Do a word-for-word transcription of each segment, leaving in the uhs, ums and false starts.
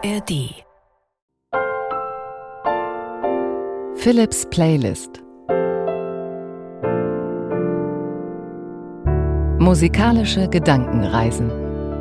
R D. Philips Playlist. Musikalische Gedankenreisen.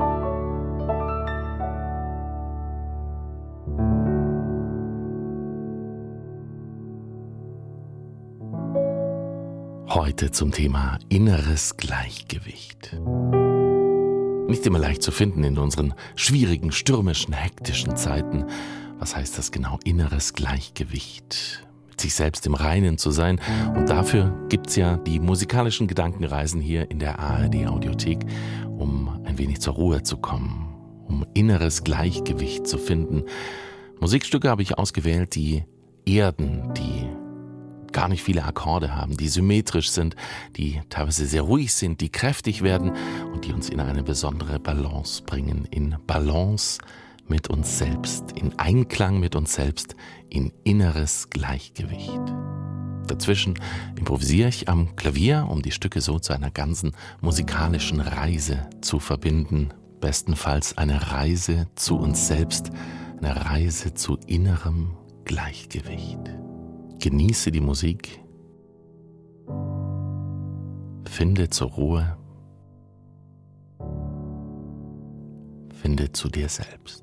Heute zum Thema inneres Gleichgewicht. Nicht immer leicht zu finden in unseren schwierigen, stürmischen, hektischen Zeiten. Was heißt das genau? Inneres Gleichgewicht. Mit sich selbst im Reinen zu sein. Und dafür gibt's ja die musikalischen Gedankenreisen hier in der A R D-Audiothek, um ein wenig zur Ruhe zu kommen, um inneres Gleichgewicht zu finden. Musikstücke habe ich ausgewählt, die erden, die gar nicht viele Akkorde haben, die symmetrisch sind, die teilweise sehr ruhig sind, die kräftig werden und die uns in eine besondere Balance bringen. In Balance mit uns selbst, in Einklang mit uns selbst, in inneres Gleichgewicht. Dazwischen improvisiere ich am Klavier, um die Stücke so zu einer ganzen musikalischen Reise zu verbinden. Bestenfalls eine Reise zu uns selbst, eine Reise zu innerem Gleichgewicht. Genieße die Musik, finde zur Ruhe, finde zu dir selbst.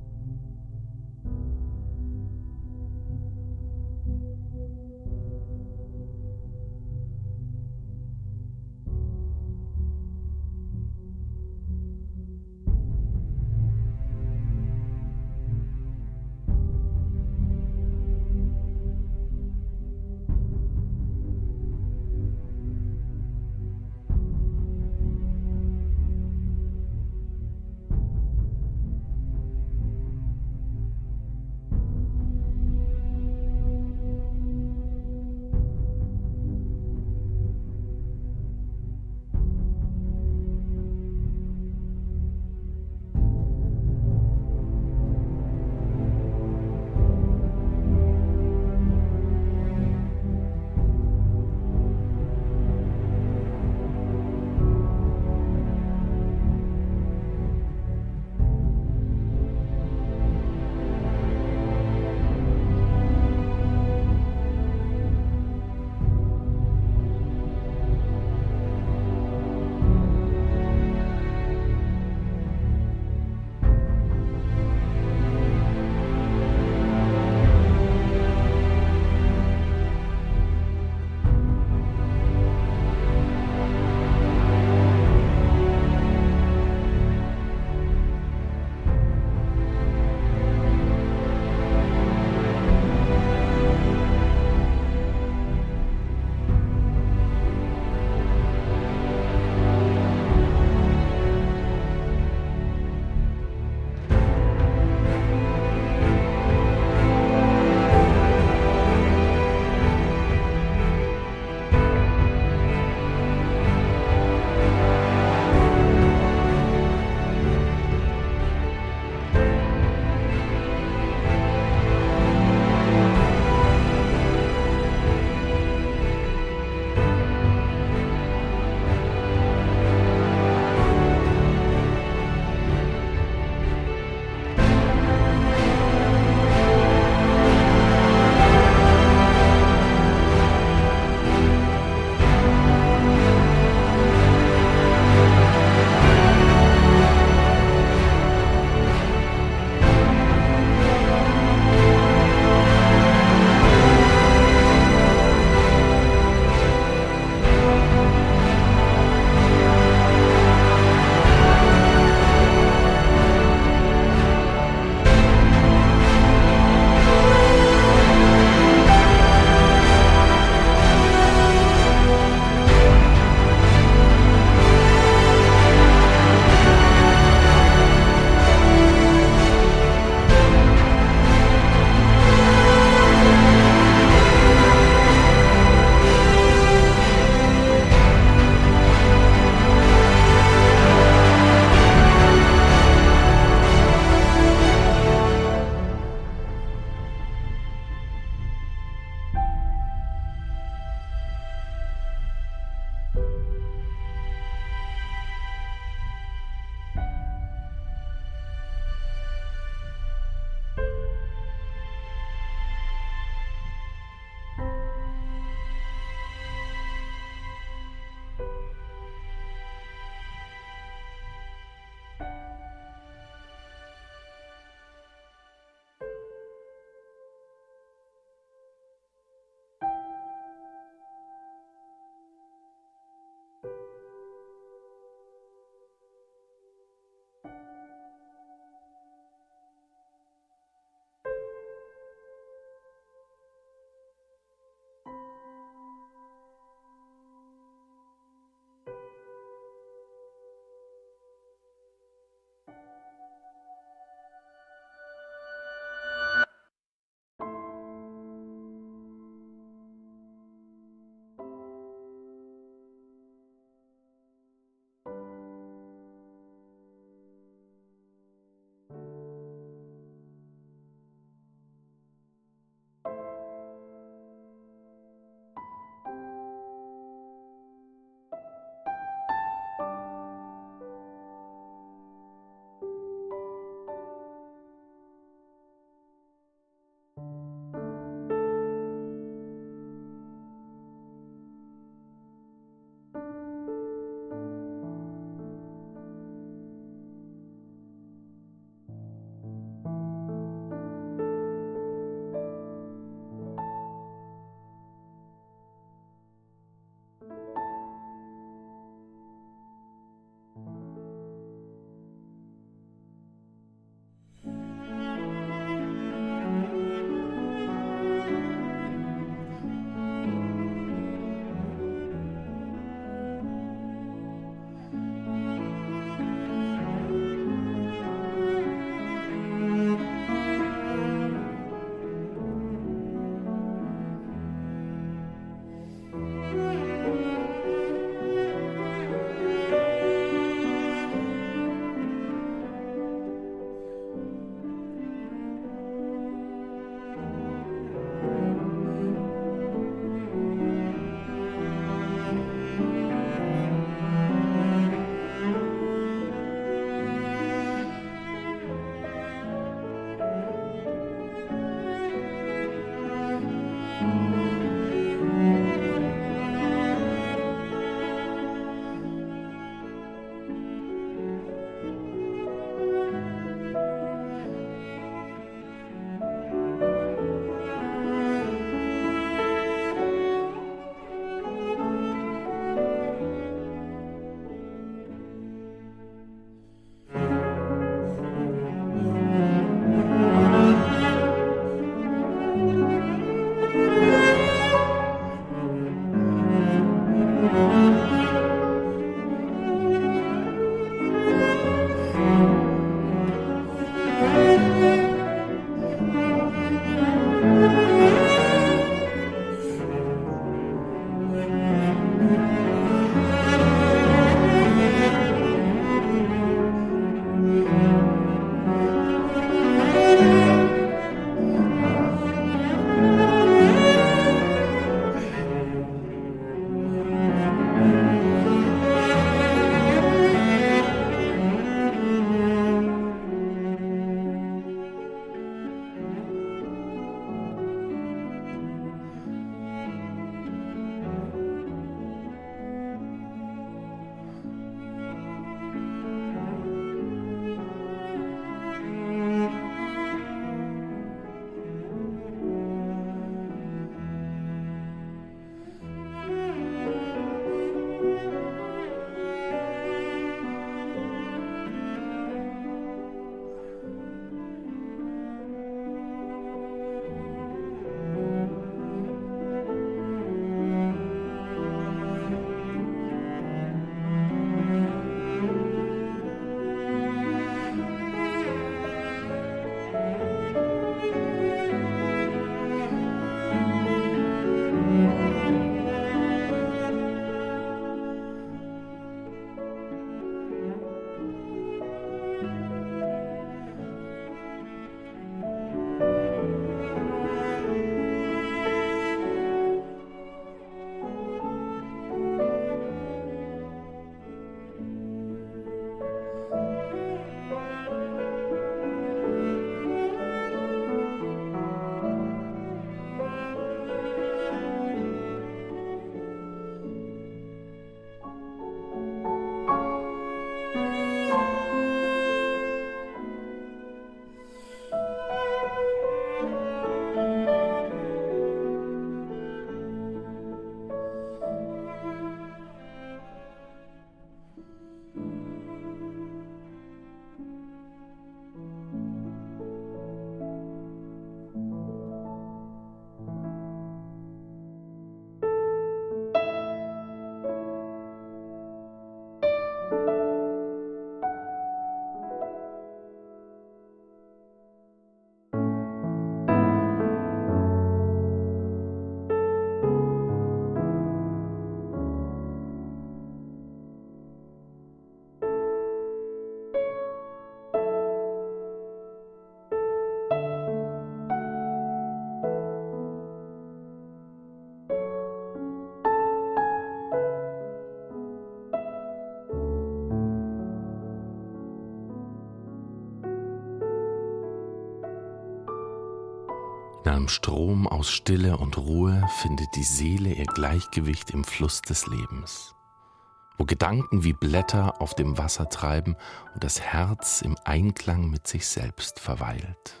Im Strom aus Stille und Ruhe findet die Seele ihr Gleichgewicht im Fluss des Lebens, wo Gedanken wie Blätter auf dem Wasser treiben und das Herz im Einklang mit sich selbst verweilt.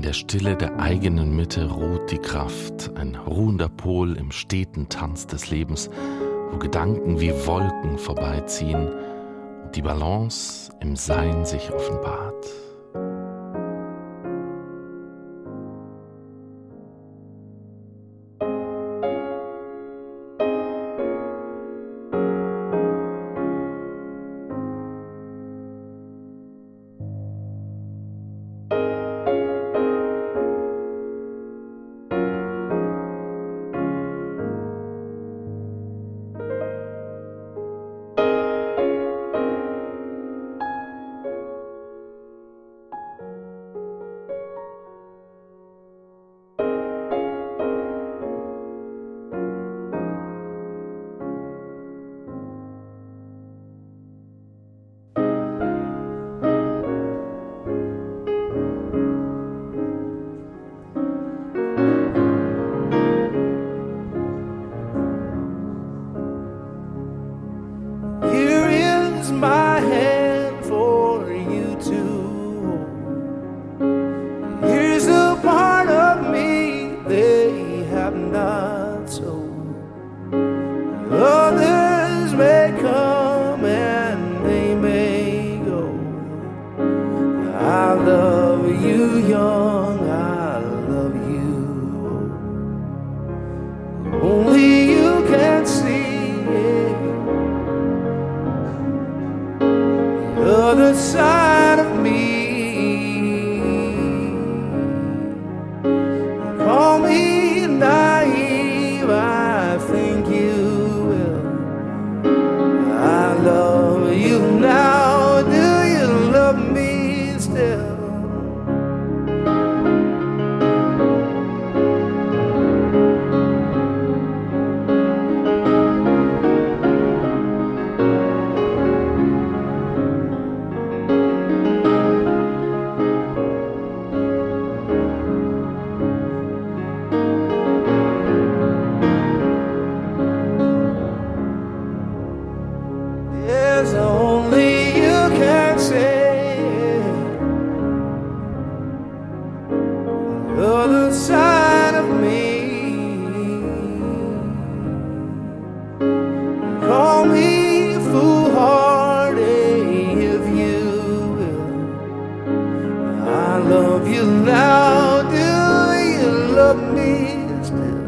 der Stille der eigenen Mitte ruht die Kraft, ein ruhender Pol im steten Tanz des Lebens, wo Gedanken wie Wolken vorbeiziehen und die Balance im Sein sich offenbart. My hand for you to hold. Here's a part of me they have not told. Others may come and they may go. I love you young, I love you old. Only you can see other side of me. Call me naive, I think you will. I love you now, do you love me still? There's only you can say the other side of me. Call me foolhardy if you will. I love you now, do you love me still?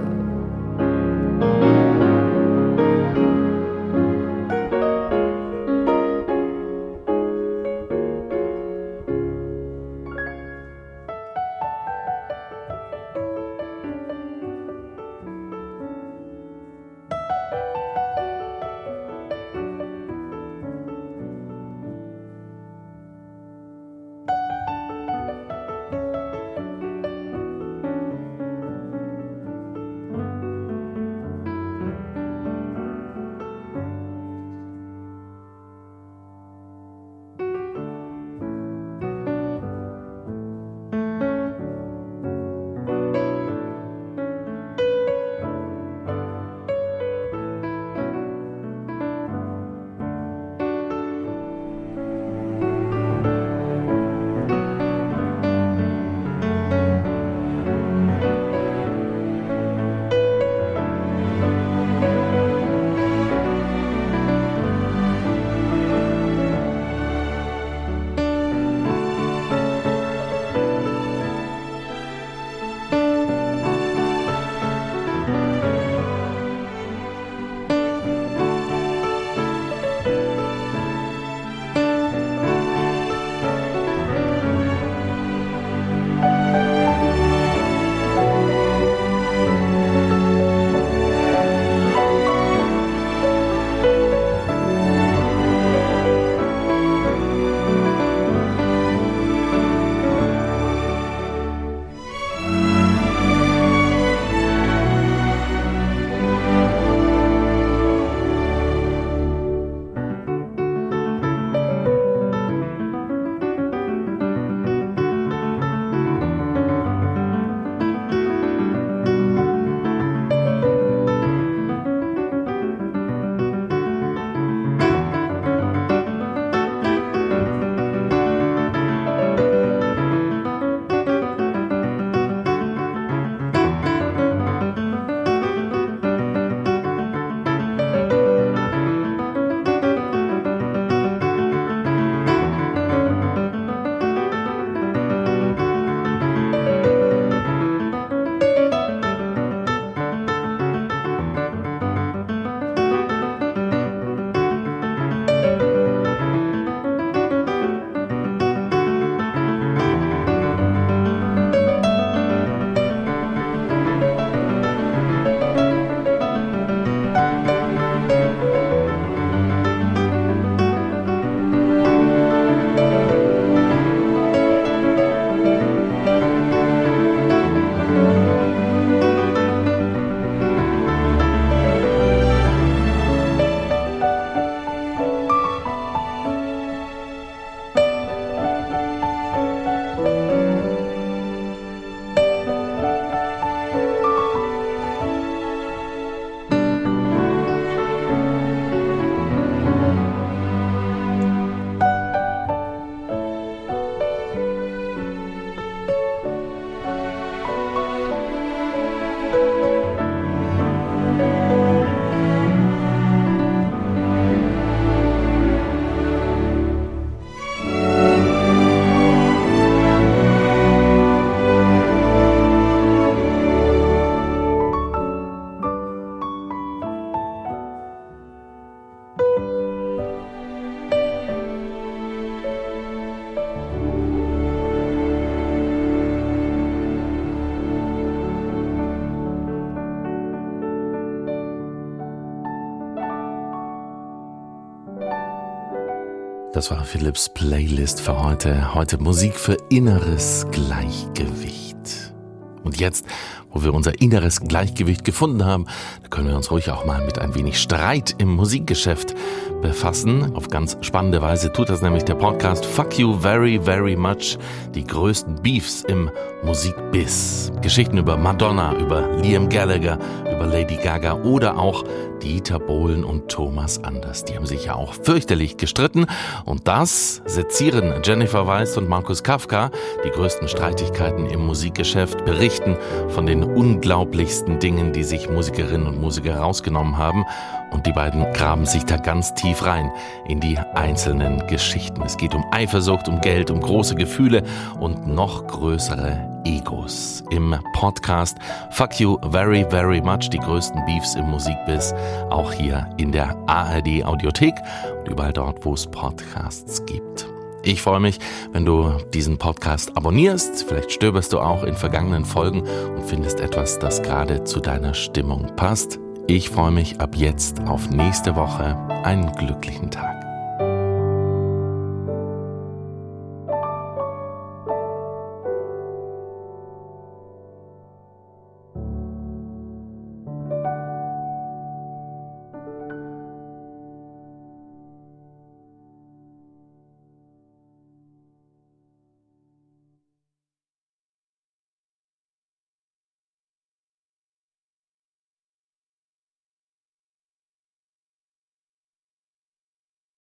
Das war Philips Playlist für heute. Heute Musik für inneres Gleichgewicht. Und jetzt, wo wir unser inneres Gleichgewicht gefunden haben, da können wir uns ruhig auch mal mit ein wenig Streit im Musikgeschäft befassen. Auf ganz spannende Weise tut das nämlich der Podcast Fuck You Very, Very Much. Die größten Beefs im Musikbiz. Geschichten über Madonna, über Liam Gallagher, über Lady Gaga oder auch Dieter Bohlen und Thomas Anders. Die haben sich ja auch fürchterlich gestritten. Und das sezieren Jennifer Weiss und Markus Kafka, die größten Streitigkeiten im Musikgeschäft, berichten von den unglaublichsten Dingen, die sich Musikerinnen und Musiker rausgenommen haben. Und die beiden graben sich da ganz tief rein in die einzelnen Geschichten. Es geht um Eifersucht, um Geld, um große Gefühle und noch größere Egos. Im Podcast Fuck You Very, Very Much, die größten Beefs im Musikbiz, auch hier in der A R D Audiothek und überall dort, wo es Podcasts gibt. Ich freue mich, wenn du diesen Podcast abonnierst. Vielleicht stöberst du auch in vergangenen Folgen und findest etwas, das gerade zu deiner Stimmung passt. Ich freue mich ab jetzt auf nächste Woche. Einen glücklichen Tag.